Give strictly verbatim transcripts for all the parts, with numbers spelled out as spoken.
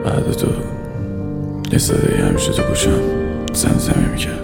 بعد تو یه صدایی همیشه تو گوشم زمزمه میکرد،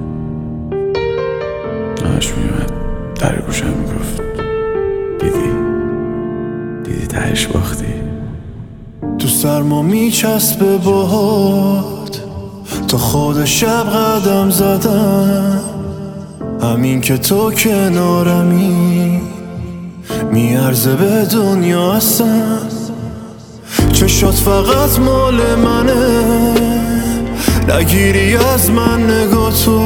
همش میومد در گوشم میگفت دیدی دیدی تهش باختی. تو سرما میچسبه باد تا خود شب قدم زدم، همین که تو کنارمی میارزه به دنیا هستم. چشات فقط مال منه، نگیری از من نگاه تو،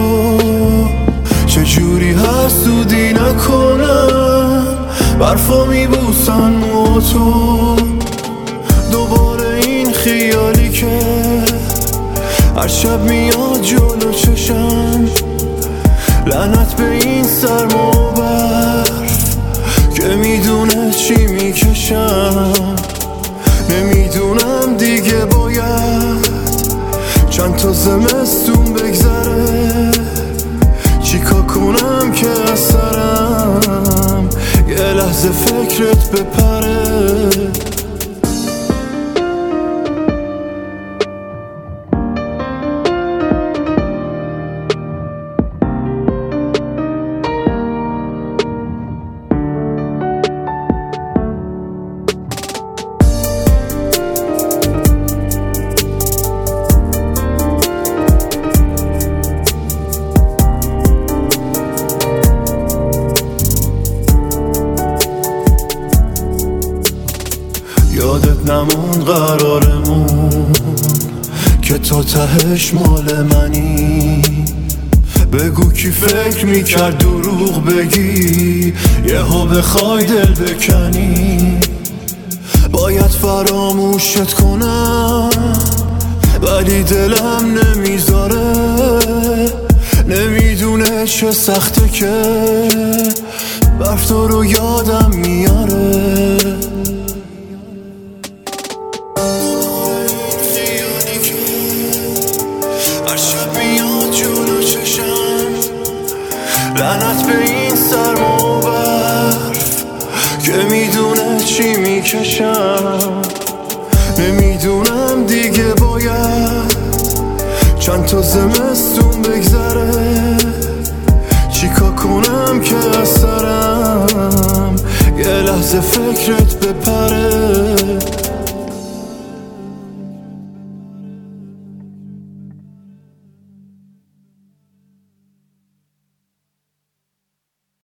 چجوری حسودی نکنم برفا میبوسن مو تو. دوباره این خیالی که هر شب میاد جلو چشم، لعنت به این سرما و برف که میدونه چی میکشم. نمیدونم دیگه باید چند تا زمستون بگذره، چیکار کنم که از سرم یه لحظه فکرت بپره. یادت نمون قرارمون که تا تهش مال منی. بگو کی فکر میکرد دروغ بگی یهو بخوای دل بکنی. باید فراموشت کنم ولی دلم نمیذاره، نمیدونه چه سخته که برف تو رو یادم میاره. هر شب میاد جلو چشم، لعنت به این سرما و برف که میدونه چی میکشم. نمیدونم دیگه باید چند تا زمستون بگذره، چیکار کنم که از سرم یه لحظه فکرت بپره.